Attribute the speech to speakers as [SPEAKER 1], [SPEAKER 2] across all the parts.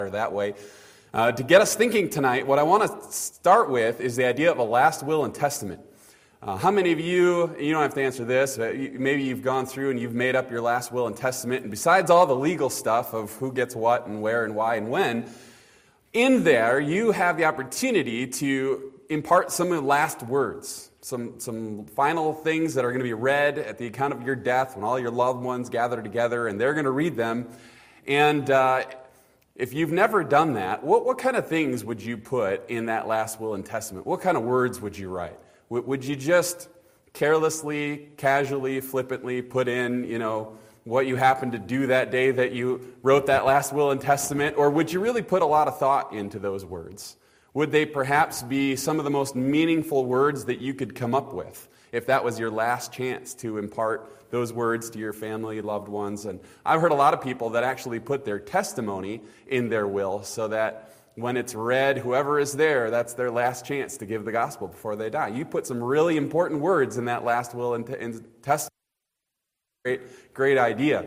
[SPEAKER 1] that way. To get us thinking tonight, what I want to start with is the idea of a last will and testament. How many of you don't have to answer this, but maybe you've gone through and you've made up your last will and testament, and besides all the legal stuff of who gets what and where and why and when, in there you have the opportunity to impart some of the last words, some final things that are going to be read at the account of your death when all your loved ones gather together, and they're going to read them. And if you've never done that, what kind of things would you put in that last will and testament? What kind of words would you write? Would you just carelessly, casually, flippantly put in, what you happened to do that day that you wrote that last will and testament? Or would you really put a lot of thought into those words? Would they perhaps be some of the most meaningful words that you could come up with if that was your last chance to impart those words to your family, loved ones? And I've heard a lot of people that actually put their testimony in their will so that when it's read, whoever is there, that's their last chance to give the gospel before they die. You put some really important words in that last will and testament. Great idea.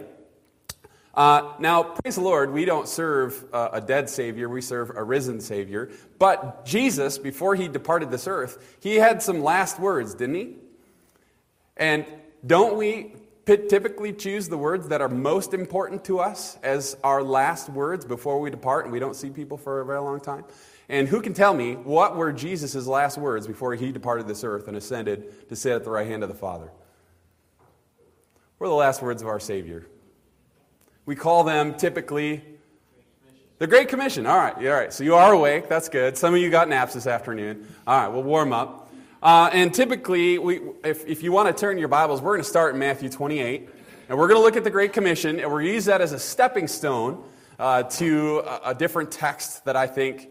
[SPEAKER 1] Now, praise the Lord, we don't serve a dead Savior, we serve a risen Savior. But Jesus, before he departed this earth, he had some last words, didn't he? And don't we typically choose the words that are most important to us as our last words before we depart and we don't see people for a very long time? And who can tell me what were Jesus' last words before he departed this earth and ascended to sit at the right hand of the Father? What are the last words of our Savior? We call them typically the Great Commission. All right. So you are awake. That's good. Some of you got naps this afternoon. All right, we'll warm up. And typically, if you want to turn your Bibles, we're going to start in Matthew 28. And we're going to look at the Great Commission, and we're going to use that as a stepping stone to a different text that I think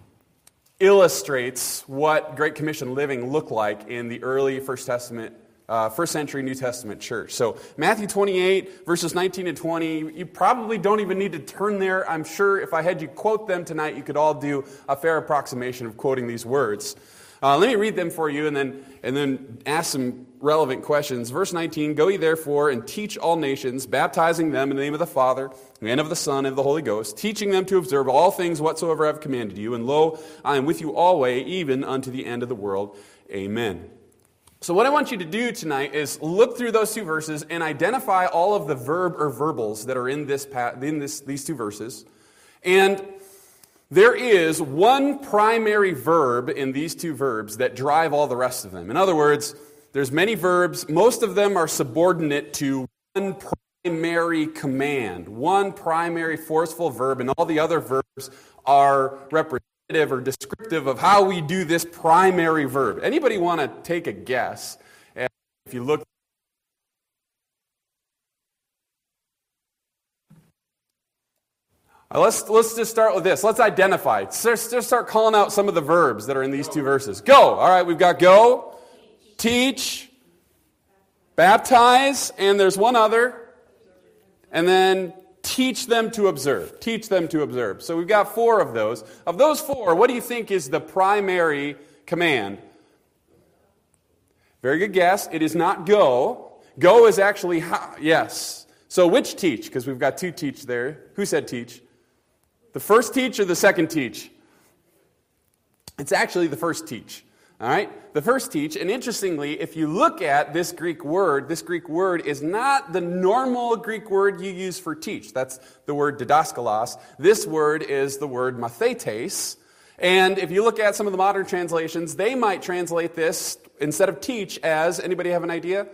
[SPEAKER 1] illustrates what Great Commission living looked like in the early first century New Testament church. So Matthew 28, verses 19 and 20, you probably don't even need to turn there. I'm sure if I had you quote them tonight, you could all do a fair approximation of quoting these words. Let me read them for you and then ask some relevant questions. Verse 19, "Go ye therefore and teach all nations, baptizing them in the name of the Father, and of the Son, and of the Holy Ghost, teaching them to observe all things whatsoever I have commanded you. And lo, I am with you always, even unto the end of the world. Amen." So what I want you to do tonight is look through those two verses and identify all of the verb or verbals that are in these two verses. And there is one primary verb in these two verbs that drive all the rest of them. In other words, there's many verbs. Most of them are subordinate to one primary command, one primary forceful verb, and all the other verbs are representative or descriptive of how we do this primary verb. Anybody want to take a guess? If you look, let's just start with this. Let's identify. Let's just start calling out some of the verbs that are in these two verses. Go. All right, we've got go, teach, baptize, and there's one other. And then teach them to observe. Teach them to observe. So we've got four of those. Of those four, what do you think is the primary command? Very good guess. It is not go. Go is actually how. Yes. So which teach? Because we've got two teach there. Who said teach? The first teach or the second teach? It's actually the first teach. All right? The first teach. And interestingly, if you look at this Greek word is not the normal Greek word you use for teach. That's the word didaskalos. This word is the word mathetes. And if you look at some of the modern translations, they might translate this instead of teach as, anybody have an idea?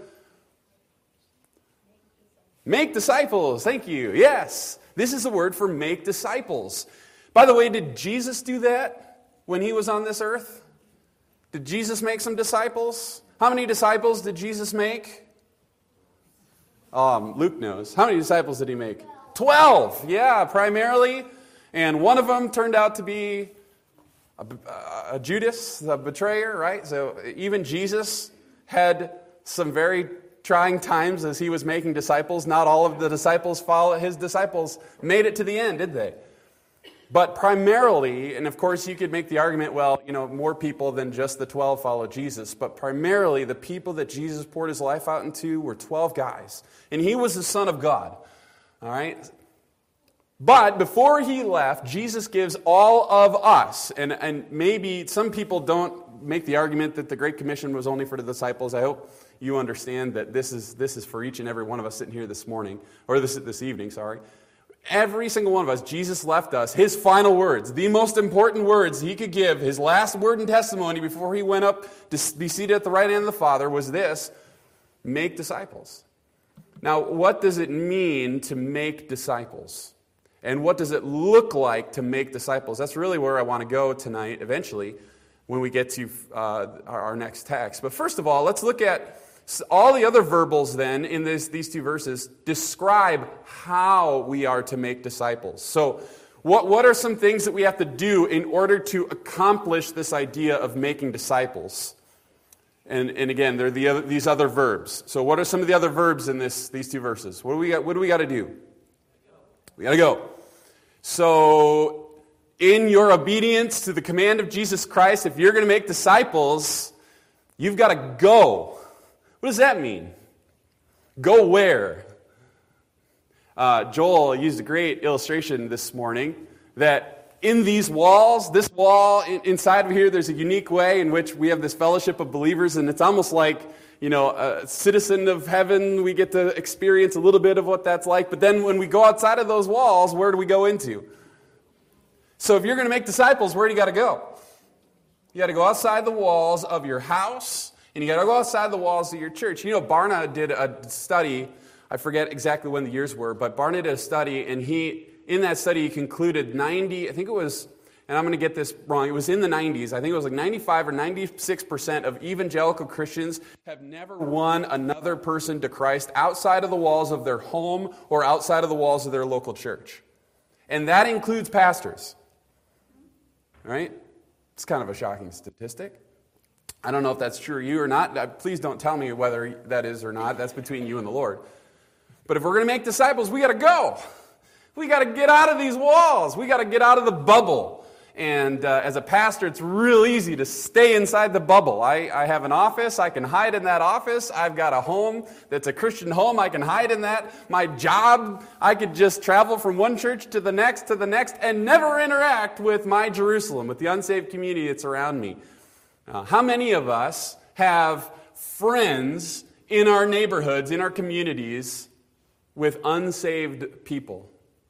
[SPEAKER 1] Make disciples. Thank you. Yes. This is the word for make disciples. By the way, did Jesus do that when he was on this earth? Did Jesus make some disciples? How many disciples did Jesus make? Luke knows. How many disciples did he make? 12. Yeah, primarily. And one of them turned out to be a Judas, the betrayer, right? So even Jesus had some very trying times as he was making disciples. Not all of the disciples his disciples made it to the end, did they? But primarily, and of course you could make the argument, well, more people than just the 12 follow Jesus, but primarily the people that Jesus poured his life out into were 12 guys. And he was the Son of God. All right? But before he left, Jesus gives all of us, and maybe some people don't make the argument that the Great Commission was only for the disciples. I hope you understand that this is for each and every one of us sitting here this morning, or this evening, sorry. Every single one of us, Jesus left us his final words, the most important words he could give, his last word and testimony before he went up to be seated at the right hand of the Father was this: make disciples. Now, what does it mean to make disciples? And what does it look like to make disciples? That's really where I want to go tonight, eventually, when we get to our next text. But first of all, let's look at all the other verbals then in these two verses describe how we are to make disciples. So what are some things that we have to do in order to accomplish this idea of making disciples? And again, there are these other verbs. So what are some of the other verbs in these two verses? What do we got to do? We got to go. So, in your obedience to the command of Jesus Christ, if you're going to make disciples, you've got to go. What does that mean? Go where? Joel used a great illustration this morning that in these walls, this wall inside of here, there's a unique way in which we have this fellowship of believers, and it's almost like, a citizen of heaven, we get to experience a little bit of what that's like. But then when we go outside of those walls, where do we go into? So if you're going to make disciples, where do you got to go? You got to go outside the walls of your house, and you got to go outside the walls of your church. Barna did a study. I forget exactly when the years were, but Barna did a study, and in that study, he concluded 90, I think it was, and I'm going to get this wrong, it was in the 90s, I think it was like 95 or 96% of evangelical Christians have never won another person to Christ outside of the walls of their home or outside of the walls of their local church. And that includes pastors. Right? It's kind of a shocking statistic. I don't know if that's true of you or not. Please don't tell me whether that is or not. That's between you and the Lord. But if we're going to make disciples, we got to go. We got to get out of these walls. We got to get out of the bubble. And as a pastor, it's real easy to stay inside the bubble. I have an office. I can hide in that office. I've got a home that's a Christian home. I can hide in that. My job, I could just travel from one church to the next, and never interact with my Jerusalem, with the unsaved community that's around me. How many of us have friends in our neighborhoods, in our communities, with unsaved people?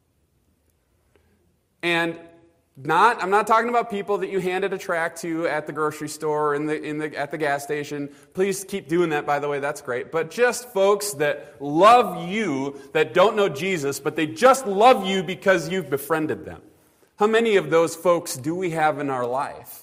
[SPEAKER 1] And I'm not talking about people that you handed a tract to at the grocery store or at the gas station. Please keep doing that, by the way. That's great. But just folks that love you, that don't know Jesus, but they just love you because you've befriended them. How many of those folks do we have in our life?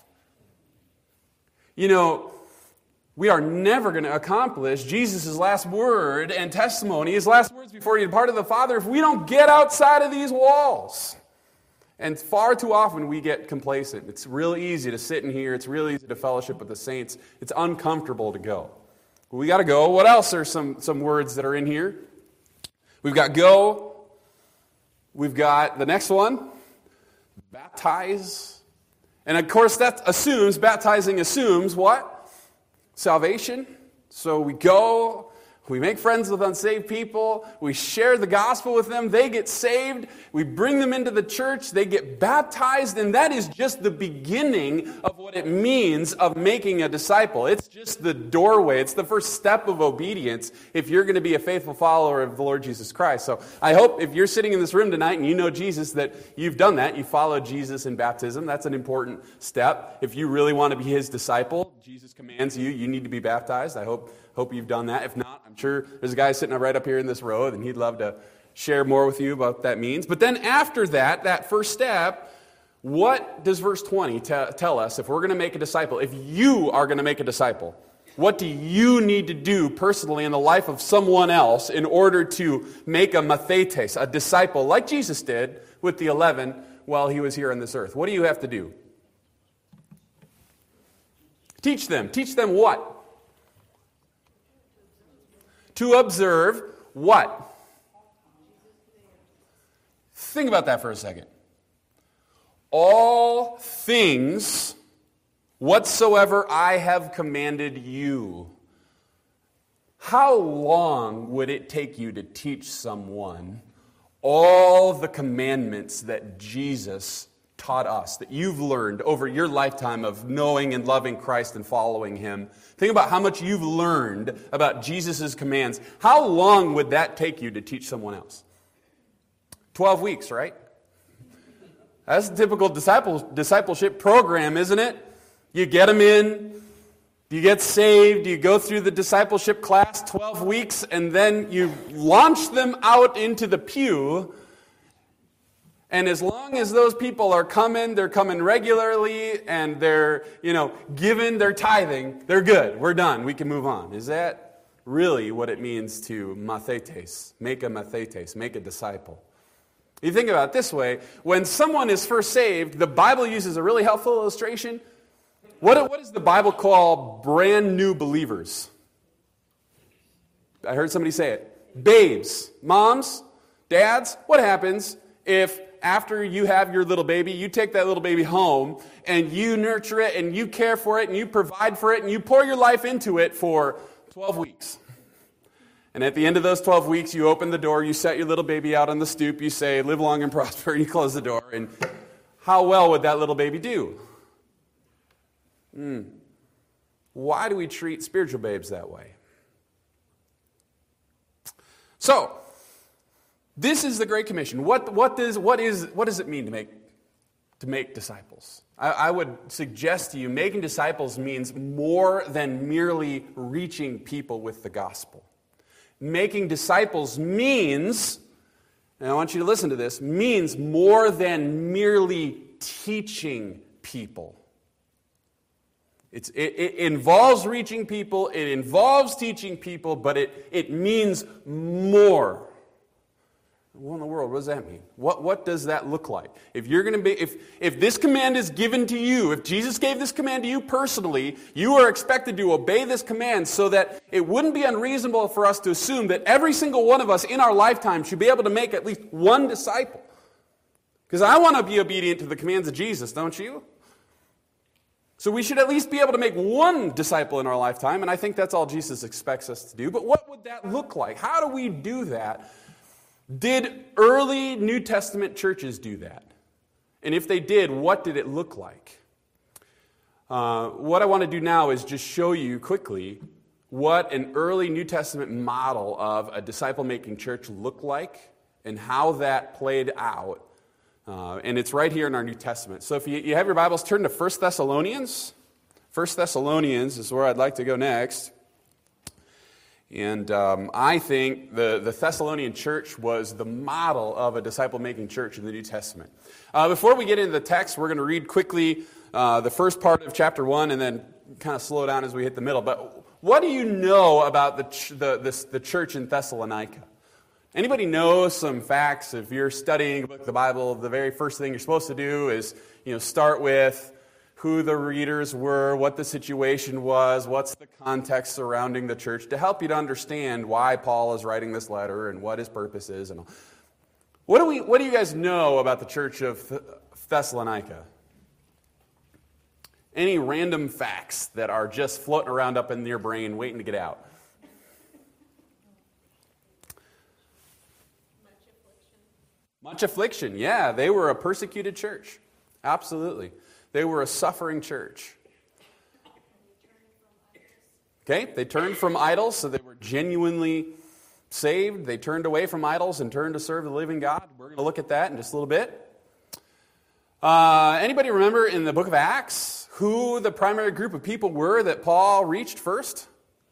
[SPEAKER 1] We are never going to accomplish Jesus' last word and testimony, his last words before he departed the Father, if we don't get outside of these walls. And far too often we get complacent. It's real easy to sit in here. It's real easy to fellowship with the saints. It's uncomfortable to go. But we got to go. What else are some words that are in here? We've got go. We've got the next one, baptize. And of course baptizing assumes what? Salvation. So we go. We make friends with unsaved people. We share the gospel with them. They get saved. We bring them into the church. They get baptized. And that is just the beginning of what it means of making a disciple. It's just the doorway. It's the first step of obedience if you're going to be a faithful follower of the Lord Jesus Christ. So I hope if you're sitting in this room tonight and you know Jesus, that you've done that. You followed Jesus in baptism. That's an important step. If you really want to be his disciple, Jesus commands you need to be baptized. I hope you've done that. If not, I'm sure there's a guy sitting right up here in this row, and he'd love to share more with you about what that means. But then after that first step, what does verse 20 tell us if we're going to make a disciple? If you are going to make a disciple, what do you need to do personally in the life of someone else in order to make a mathetes, a disciple, like Jesus did with the 11 while he was here on this earth? What do you have to do? Teach them. Teach them what? To observe what? Think about that for a second. All things whatsoever I have commanded you. How long would it take you to teach someone all the commandments that Jesus taught us, that you've learned over your lifetime of knowing and loving Christ and following Him. Think about how much you've learned about Jesus' commands. How long would that take you to teach someone else? 12 weeks, right? That's a typical discipleship program, isn't it? You get them in, you get saved, you go through the discipleship class, 12 weeks, and then you launch them out into the pew. And as long as those people are coming, they're coming regularly, and they're, giving their tithing, they're good. We're done. We can move on. Is that really what it means to mathetes? Make a disciple. You think about it this way. When someone is first saved, the Bible uses a really helpful illustration. What does the Bible call brand new believers? I heard somebody say it. Babes. Moms, dads, what happens if after you have your little baby, you take that little baby home and you nurture it and you care for it and you provide for it and you pour your life into it for 12 weeks? And at the end of those 12 weeks, you open the door, you set your little baby out on the stoop, you say, live long and prosper, and you close the door. And how well would that little baby do? Why do we treat spiritual babes that way? So, this is the Great Commission. What does it mean to make disciples? I would suggest to you, making disciples means more than merely reaching people with the gospel. Making disciples means, and I want you to listen to this, means more than merely teaching people. It involves reaching people, it involves teaching people, but it means more. What in the world? What does that mean? What does that look like? If you're going to be, if this command is given to you, if Jesus gave this command to you personally, you are expected to obey this command so that it wouldn't be unreasonable for us to assume that every single one of us in our lifetime should be able to make at least one disciple. Because I want to be obedient to the commands of Jesus, don't you? So we should at least be able to make one disciple in our lifetime, and I think that's all Jesus expects us to do. But what would that look like? How do we do that? Did early New Testament churches do that? And if they did, what did it look like? What I want to do now is just show you quickly what an early New Testament model of a disciple-making church looked like and how that played out. And it's right here in our New Testament. So if you have your Bibles, turn to 1 Thessalonians. 1 Thessalonians is where I'd like to go next. And I think the Thessalonian church was the model of a disciple-making church in the New Testament. Before we get into the text, we're going to read quickly the first part of chapter 1 and then kind of slow down as we hit the middle. But what do you know about the church in Thessalonica? Anybody know some facts? If you're studying a book of the Bible, the very first thing you're supposed to do is start with who the readers were, what the situation was, what's the context surrounding the church, to help you to understand why Paul is writing this letter and what his purpose is. And all. What do you guys know about the church of Thessalonica? Any random facts that are just floating around up in your brain waiting to get out? Much affliction, yeah. They were a persecuted church. Absolutely. They were a suffering church. Okay, they turned from idols, so they were genuinely saved. They turned away from idols and turned to serve the living God. We're going to look at that in just a little bit. Anybody remember in the book of Acts who the primary group of people were that Paul reached first?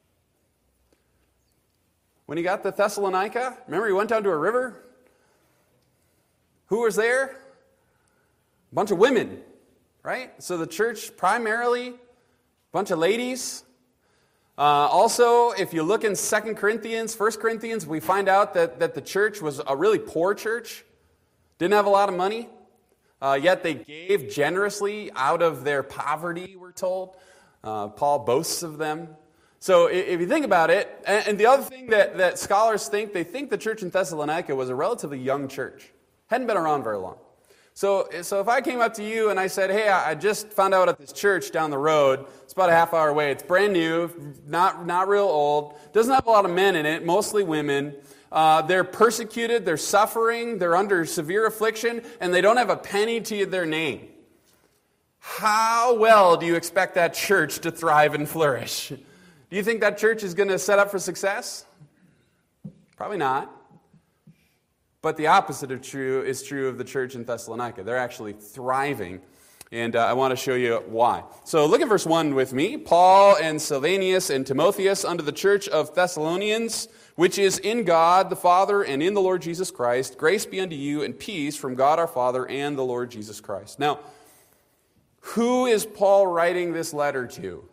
[SPEAKER 1] When he got to Thessalonica, remember he went down to a river? Who was there? A bunch of women, right? So the church primarily, a bunch of ladies. Also, if you look in 2 Corinthians, 1 Corinthians, we find out that the church was a really poor church. Didn't have a lot of money. Yet they gave generously out of their poverty, we're told. Paul boasts of them. So if you think about it, and the other thing that scholars think, they think the church in Thessalonica was a relatively young church. Hadn't been around very long. So if I came up to you and I said, hey, I just found out at this church down the road, it's about a half hour away, it's brand new, not real old, doesn't have a lot of men in it, mostly women, They're persecuted, they're suffering, they're under severe affliction, and they don't have a penny to their name. How well do you expect that church to thrive and flourish? Do you think that church is going to set up for success? Probably not. But the opposite is true of the church in Thessalonica. They're actually thriving. And I want to show you why. So look at verse 1 with me. Paul and Silvanus and Timotheus unto the church of Thessalonians, which is in God the Father and in the Lord Jesus Christ, grace be unto you and peace from God our Father and the Lord Jesus Christ. Now, who is Paul writing this letter to?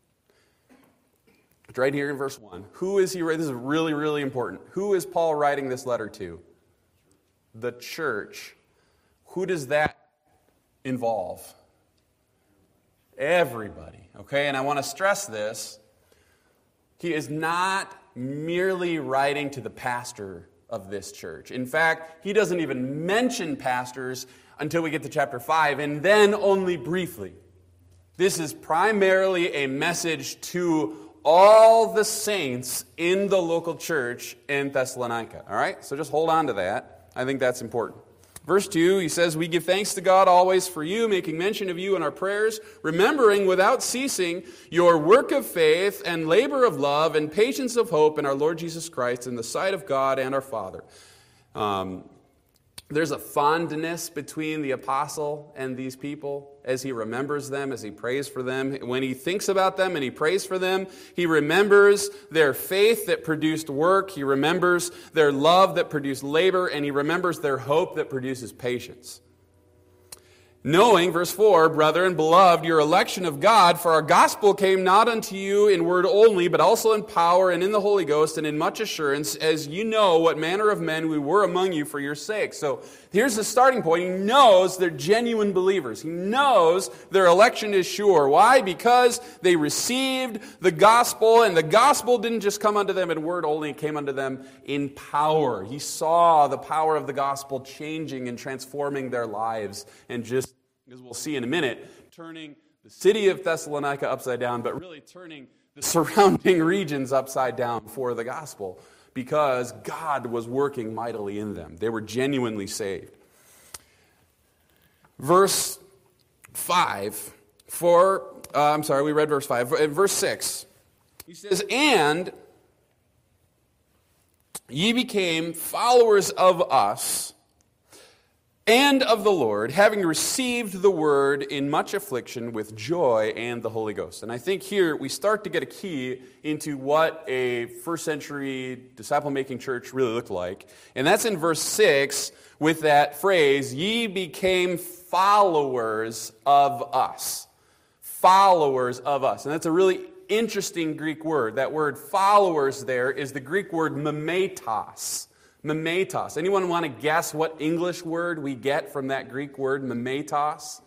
[SPEAKER 1] It's right here in verse 1. Who is he writing? This is really, really important. Who is Paul writing this letter to? The church. Who does that involve? Everybody. Okay, and I want to stress this. He is not merely writing to the pastor of this church. In fact, he doesn't even mention pastors until we get to chapter 5, and then only briefly. This is primarily a message to all the saints in the local church in Thessalonica. All right? So just hold on to that. I think that's important. Verse 2, he says, we give thanks to God always for you, making mention of you in our prayers, remembering without ceasing your work of faith and labor of love and patience of hope in our Lord Jesus Christ in the sight of God and our Father. There's a fondness between the apostle and these people as he remembers them, as he prays for them. When he thinks about them and he prays for them, he remembers their faith that produced work, he remembers their love that produced labor, and he remembers their hope that produces patience. Knowing, verse 4, brethren, beloved, your election of God, for our gospel came not unto you in word only, but also in power and in the Holy Ghost and in much assurance, as you know what manner of men we were among you for your sake. So here's the starting point. He knows they're genuine believers. He knows their election is sure. Why? Because they received the gospel, and the gospel didn't just come unto them in word only, it came unto them in power. He saw the power of the gospel changing and transforming their lives, and just, as we'll see in a minute, turning the city of Thessalonica upside down, but really turning the surrounding regions upside down for the gospel, because God was working mightily in them. They were genuinely saved. Verse 5, we read verse 5. Verse 6, he says, and ye became followers of us and of the Lord, having received the word in much affliction with joy and the Holy Ghost. And I think here we start to get a key into what a first century disciple-making church really looked like. And that's in verse 6 with that phrase, ye became followers of us. Followers of us. And that's a really interesting Greek word. That word followers there is the Greek word memetos. Memetos. Anyone want to guess what English word we get from that Greek word, memetos?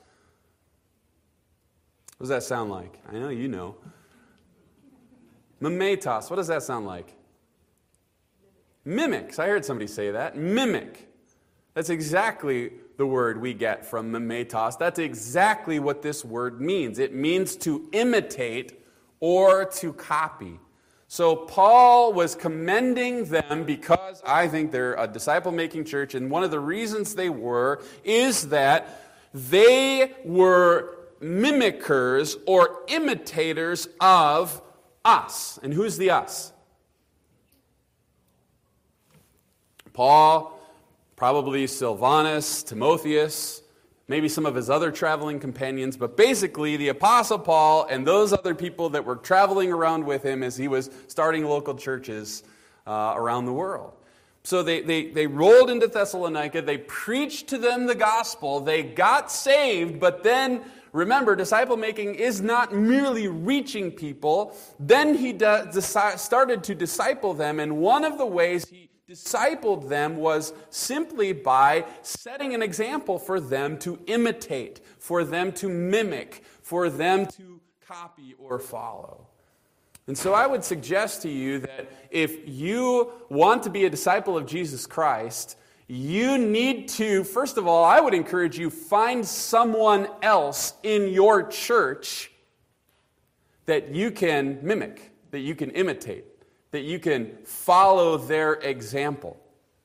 [SPEAKER 1] What does that sound like? I know you know. Memetos. What does that sound like? Mimics. I heard somebody say that. Mimic. That's exactly the word we get from memetos. That's exactly what this word means. It means to imitate or to copy. So Paul was commending them because I think they're a disciple-making church, and one of the reasons they were is that they were mimickers or imitators of us. And who's the us? Paul, probably Silvanus, Timotheus, maybe some of his other traveling companions, but basically the Apostle Paul and those other people that were traveling around with him as he was starting local churches around the world. So they rolled into Thessalonica, they preached to them the gospel, they got saved, but then, remember, disciple-making is not merely reaching people. Then he started to disciple them, and one of the ways he discipled them was simply by setting an example for them to imitate, for them to mimic, for them to copy or follow. And so I would suggest to you that if you want to be a disciple of Jesus Christ, you need to, first of all, I would encourage you, find someone else in your church that you can mimic, that you can imitate. that you can follow their example.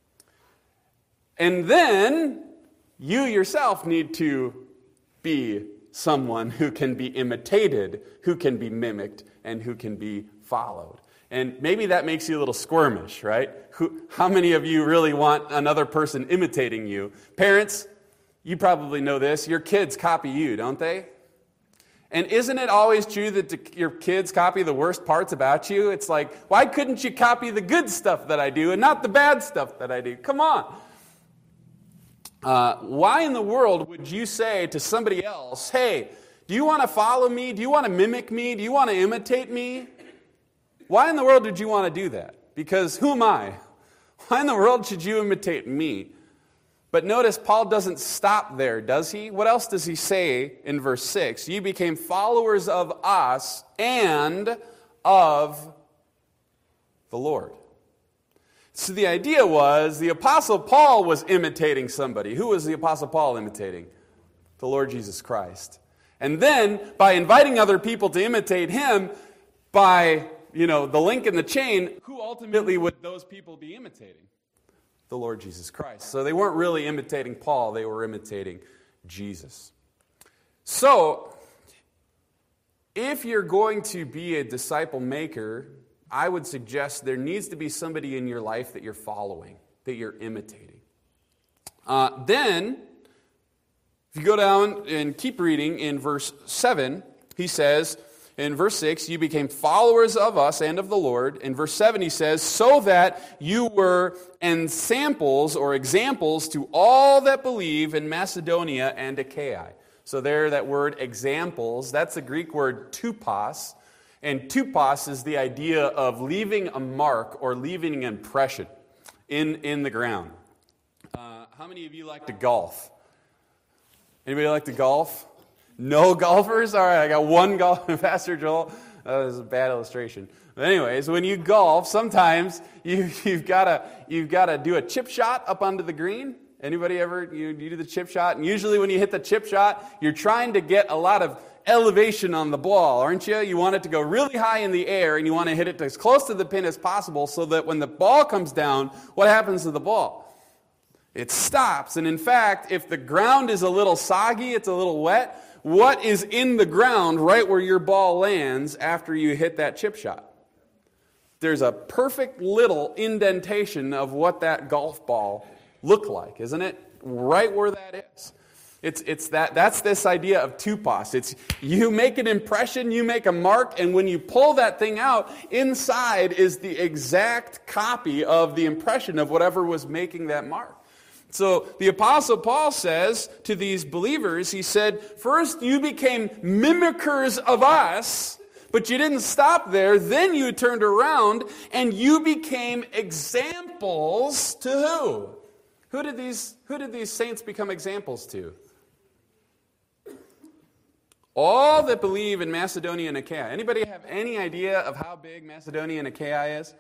[SPEAKER 1] And then you yourself need to be someone who can be imitated, who can be mimicked, and who can be followed. And maybe that makes you a little squirmish, right? How many of you really want another person imitating you? Parents, you probably know this. Your kids copy you, don't they? And isn't it always true that your kids copy the worst parts about you? It's like, why couldn't you copy the good stuff that I do and not the bad stuff that I do? Come on. Why in the world would you say to somebody else, hey, do you want to follow me? Do you want to mimic me? Do you want to imitate me? Why in the world did you want to do that? Because who am I? Why in the world should you imitate me? But notice Paul doesn't stop there, does he? What else does he say in verse 6? You became followers of us and of the Lord. So the idea was the Apostle Paul was imitating somebody. Who was the Apostle Paul imitating? The Lord Jesus Christ. And then, by inviting other people to imitate him, by, the link in the chain, who ultimately would those people be imitating? The Lord Jesus Christ. So they weren't really imitating Paul, they were imitating Jesus. So, if you're going to be a disciple maker, I would suggest there needs to be somebody in your life that you're following, that you're imitating. Then, if you go down and keep reading in verse 7, he says, in verse 6, you became followers of us and of the Lord. In verse 7, he says, so that you were ensamples or examples to all that believe in Macedonia and Achaia. So there, that word examples, that's the Greek word tupos. And tupos is the idea of leaving a mark or leaving an impression in the ground. How many of you like to golf? Anybody like to golf? No golfers? All right, I got one golfer, Pastor Joel. That was a bad illustration. But anyways, when you golf, sometimes you've got to do a chip shot up onto the green. Anybody ever, you do the chip shot? And usually when you hit the chip shot, you're trying to get a lot of elevation on the ball, aren't you? You want it to go really high in the air, and you want to hit it as close to the pin as possible so that when the ball comes down, what happens to the ball? It stops. And in fact, if the ground is a little soggy, it's a little wet, what is in the ground right where your ball lands after you hit that chip shot? There's a perfect little indentation of what that golf ball looked like, isn't it? Right where that is. That's this idea of tupos. It's you make an impression, you make a mark, and when you pull that thing out, inside is the exact copy of the impression of whatever was making that mark. So the Apostle Paul says to these believers, he said, first you became mimickers of us, but you didn't stop there. Then you turned around and you became examples to who? Who did these saints become examples to? All that believe in Macedonia and Achaia. Anybody have any idea of how big Macedonia and Achaia is?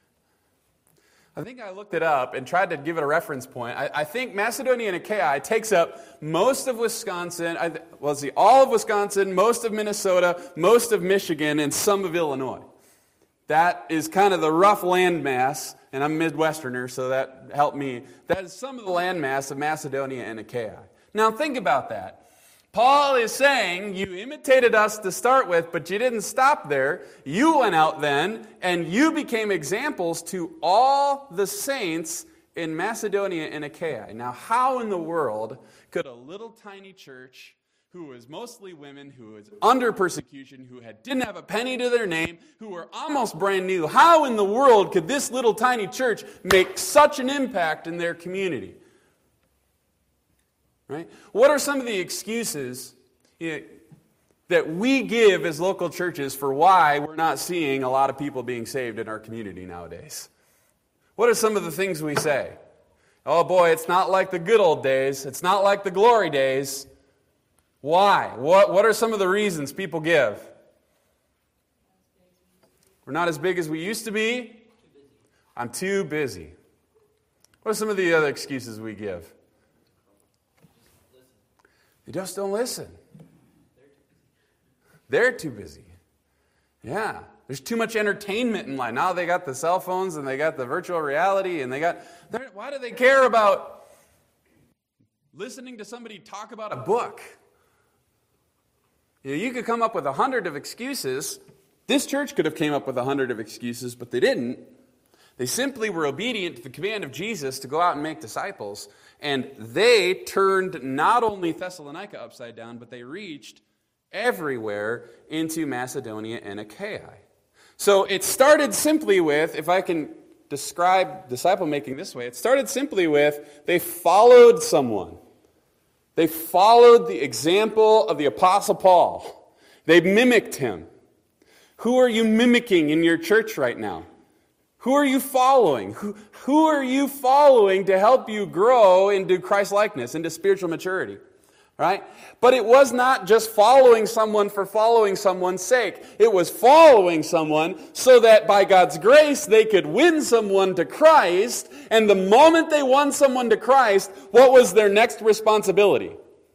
[SPEAKER 1] I think I looked it up and tried to give it a reference point. I think Macedonia and Achaia takes up most of Wisconsin, all of Wisconsin, most of Minnesota, most of Michigan, and some of Illinois. That is kind of the rough landmass, and I'm a Midwesterner, so that helped me. That is some of the landmass of Macedonia and Achaia. Now think about that. Paul is saying, you imitated us to start with, but you didn't stop there. You went out then, and you became examples to all the saints in Macedonia and Achaia. Now, how in the world could a little tiny church who was mostly women, who was under persecution, who didn't have a penny to their name, who were almost brand new, how in the world could this little tiny church make such an impact in their community? Right? What are some of the excuses that we give as local churches for why we're not seeing a lot of people being saved in our community nowadays? What are some of the things we say? Oh boy, it's not like the good old days. It's not like the glory days. Why? What are some of the reasons people give? We're not as big as we used to be. I'm too busy. What are some of the other excuses we give? They just don't listen. They're too busy. Yeah. There's too much entertainment in life. Now they got the cell phones and they got the virtual reality and why do they care about listening to somebody talk about a book? You could come up with 100 of excuses. This church could have came up with 100 of excuses, but they didn't. They simply were obedient to the command of Jesus to go out and make disciples. And they turned not only Thessalonica upside down, but they reached everywhere into Macedonia and Achaia. So it started simply with, if I can describe disciple making this way, it started simply with they followed someone. They followed the example of the Apostle Paul. They mimicked him. Who are you mimicking in your church right now? Who are you following? Who are you following to help you grow into Christ-likeness, into spiritual maturity? Right? But it was not just following someone for following someone's sake. It was following someone so that by God's grace they could win someone to Christ. And the moment they won someone to Christ, what was their next responsibility?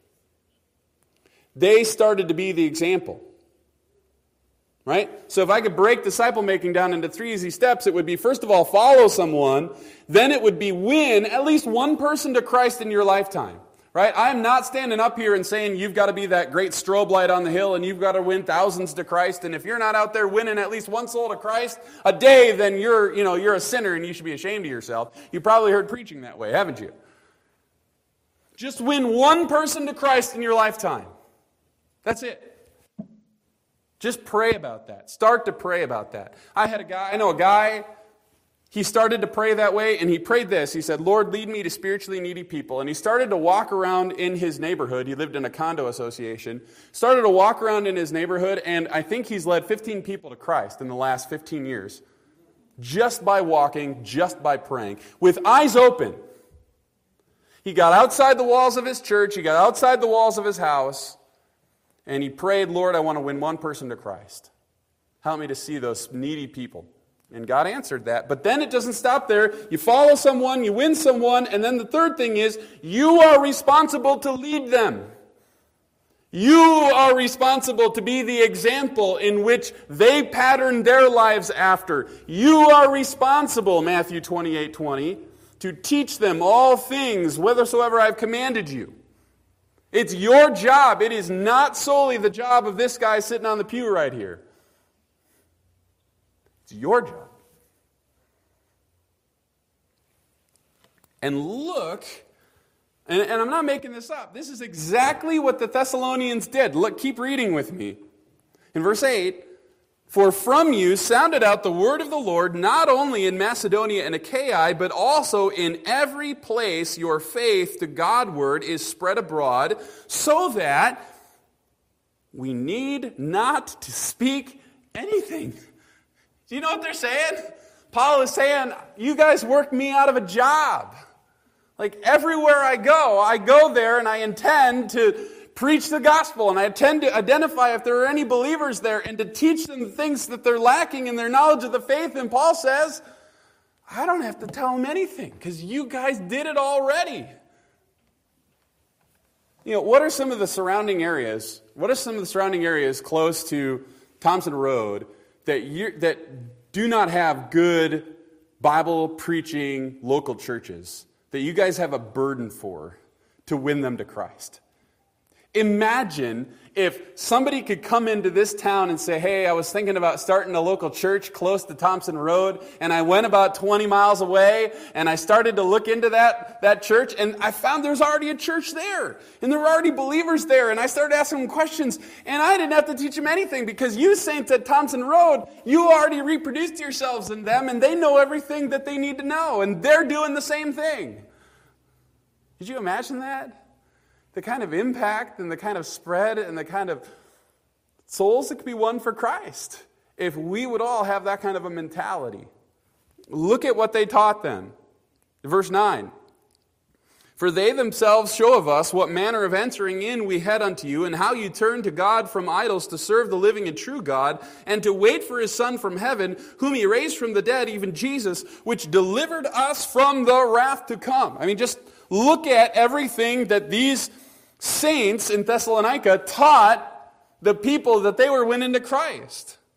[SPEAKER 1] They started to be the example. Right? So if I could break disciple making down into 3 easy steps, it would be, first of all, follow someone. Then it would be win at least one person to Christ in your lifetime. Right? I'm not standing up here and saying you've got to be that great strobe light on the hill and you've got to win thousands to Christ. And if you're not out there winning at least one soul to Christ a day, then you're a sinner and you should be ashamed of yourself. You probably heard preaching that way, haven't you? Just win one person to Christ in your lifetime. That's it. Just pray about that. Start to pray about that. I know a guy. He started to pray that way, and he prayed this. He said, Lord, lead me to spiritually needy people. And he started to walk around in his neighborhood. He lived in a condo association. Started to walk around in his neighborhood, and I think he's led 15 people to Christ in the last 15 years. Just by walking, just by praying, with eyes open. He got outside the walls of his church. He got outside the walls of his house, and he prayed, Lord, I want to win one person to Christ. Help me to see those needy people. And God answered that. But then it doesn't stop there. You follow someone, you win someone, and then the third thing is, you are responsible to lead them. You are responsible to be the example in which they pattern their lives after. You are responsible, Matthew 28:20, to teach them all things, whithersoever I have commanded you. It's your job. It is not solely the job of this guy sitting on the pew right here. It's your job. And look, and I'm not making this up, this is exactly what the Thessalonians did. Look, keep reading with me. In verse 8, for from you sounded out the word of the Lord, not only in Macedonia and Achaia, but also in every place your faith to Godward is spread abroad, so that we need not to speak anything. Do you know what they're saying? Paul is saying, you guys worked me out of a job. Like everywhere I go there and I intend to preach the gospel and I intend to identify if there are any believers there and to teach them the things that they're lacking in their knowledge of the faith. And Paul says, I don't have to tell them anything because you guys did it already. You know, what are some of the surrounding areas? What are some of the surrounding areas close to Thompson Road that do not have good Bible preaching local churches that you guys have a burden for to win them to Christ? Imagine if somebody could come into this town and say, hey, I was thinking about starting a local church close to Thompson Road, and I went about 20 miles away, and I started to look into that church, and I found there's already a church there, and there were already believers there, and I started asking them questions, and I didn't have to teach them anything, because you saints at Thompson Road, you already reproduced yourselves in them, and they know everything that they need to know, and they're doing the same thing. Could you imagine that? The kind of impact and the kind of spread and the kind of souls that could be won for Christ if we would all have that kind of a mentality. Look at what they taught them. Verse 9. For they themselves show of us what manner of entering in we had unto you, and how you turned to God from idols to serve the living and true God, and to wait for his Son from heaven, whom he raised from the dead, even Jesus, which delivered us from the wrath to come. I mean, just look at everything that these saints in Thessalonica taught the people that they were winning to Christ.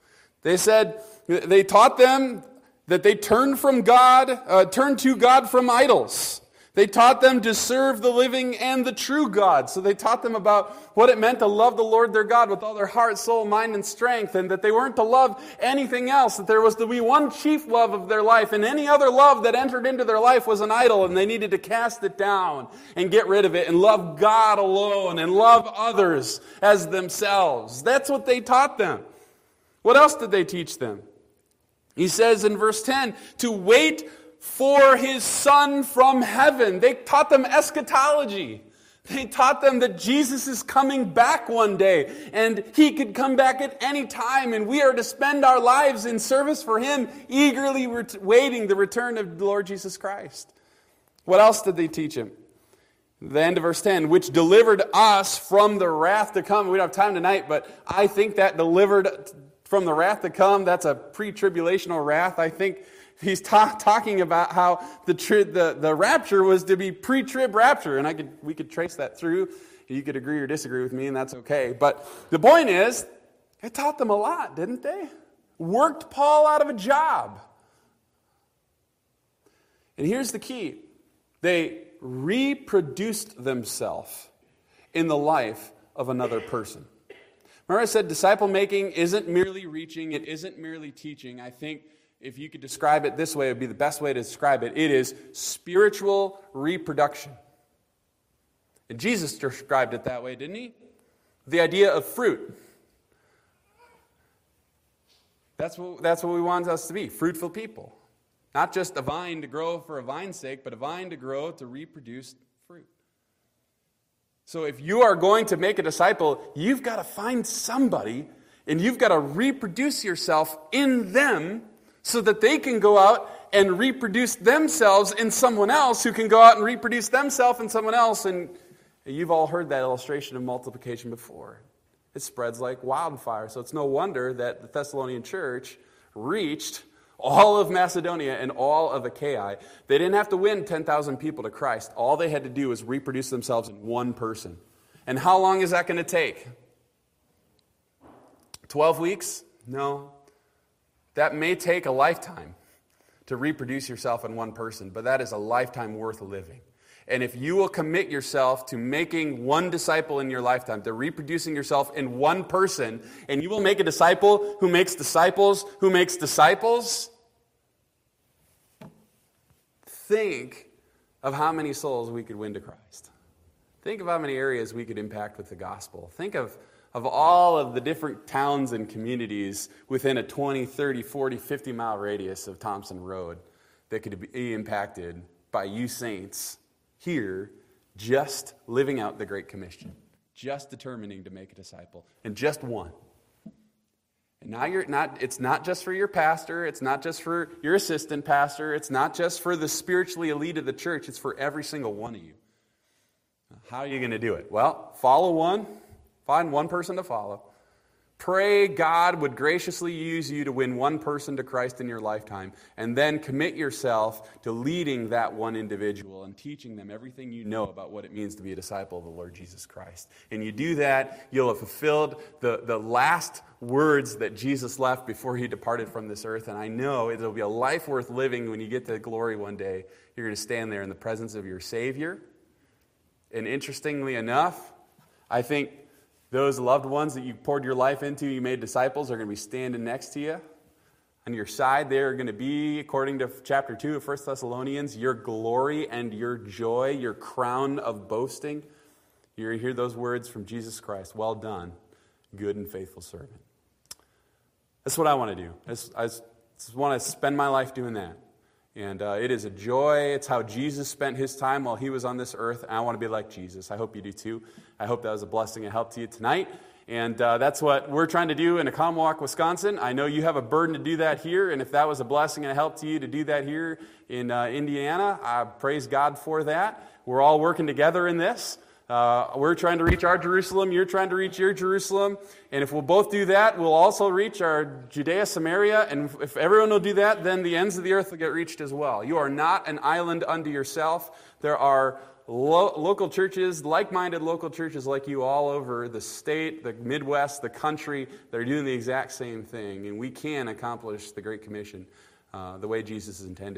[SPEAKER 1] They taught them that they turned to God from idols. They taught them to serve the living and the true God. So they taught them about what it meant to love the Lord their God with all their heart, soul, mind, and strength, and that they weren't to love anything else, that there was to be one chief love of their life, and any other love that entered into their life was an idol, and they needed to cast it down and get rid of it and love God alone and love others as themselves. That's what they taught them. What else did they teach them? He says in verse 10, to wait for his Son from heaven. They taught them eschatology. They taught them that Jesus is coming back one day, and he could come back at any time, and we are to spend our lives in service for him, eagerly waiting the return of the Lord Jesus Christ. What else did they teach him? The end of verse 10, which delivered us from the wrath to come. We don't have time tonight, but I think that delivered from the wrath to come, that's a pre-tribulational wrath. I think he's talking about how the rapture was to be pre-trib rapture, and we could trace that through. You could agree or disagree with me, and that's okay. But the point is, it taught them a lot, didn't they? Worked Paul out of a job. And here's the key. They reproduced themselves in the life of another person. Remember I said disciple making isn't merely reaching, it isn't merely teaching. I think if you could describe it this way, it would be the best way to describe it. It is spiritual reproduction. And Jesus described it that way, didn't he? The idea of fruit. That's what we want us to be, fruitful people. Not just a vine to grow for a vine's sake, but a vine to grow to reproduce fruit. So if you are going to make a disciple, you've got to find somebody, and you've got to reproduce yourself in them so that they can go out and reproduce themselves in someone else who can go out and reproduce themselves in someone else. And you've all heard that illustration of multiplication before. It spreads like wildfire. So it's no wonder that the Thessalonian church reached all of Macedonia and all of Achaia. They didn't have to win 10,000 people to Christ. All they had to do was reproduce themselves in one person. And how long is that going to take? 12 weeks? No. That may take a lifetime to reproduce yourself in one person, but that is a lifetime worth living. And if you will commit yourself to making one disciple in your lifetime, to reproducing yourself in one person, and you will make a disciple who makes disciples who makes disciples, think of how many souls we could win to Christ. Think of how many areas we could impact with the gospel. Think of all of the different towns and communities within a 20, 30, 40, 50-mile radius of Thompson Road that could be impacted by you saints here just living out the Great Commission, just determining to make a disciple, and just one. And now it's not just for your pastor, it's not just for your assistant pastor, it's not just for the spiritually elite of the church, it's for every single one of you. How are you going to do it? Well, follow one. Find one person to follow. Pray God would graciously use you to win one person to Christ in your lifetime, and then commit yourself to leading that one individual and teaching them everything you know about what it means to be a disciple of the Lord Jesus Christ. And you do that, you'll have fulfilled the last words that Jesus left before he departed from this earth, and I know it'll be a life worth living when you get to glory one day. You're going to stand there in the presence of your Savior. And interestingly enough, I think those loved ones that you poured your life into, you made disciples, are going to be standing next to you. On your side, they are going to be, according to chapter 2 of 1 Thessalonians, your glory and your joy, your crown of boasting. You're going to hear those words from Jesus Christ. Well done, good and faithful servant. That's what I want to do. I just want to spend my life doing that. And it is a joy. It's how Jesus spent his time while he was on this earth. And I want to be like Jesus. I hope you do too. I hope that was a blessing and help to you tonight. And that's what we're trying to do in Oconomowoc, Wisconsin. I know you have a burden to do that here. And if that was a blessing and a help to you to do that here in Indiana, I praise God for that. We're all working together in this. We're trying to reach our Jerusalem. You're trying to reach your Jerusalem. And if we'll both do that, we'll also reach our Judea, Samaria. And if everyone will do that, then the ends of the earth will get reached as well. You are not an island unto yourself. There are local churches, like-minded local churches like you all over the state, the Midwest, the country, that are doing the exact same thing. And we can accomplish the Great Commission the way Jesus is intended.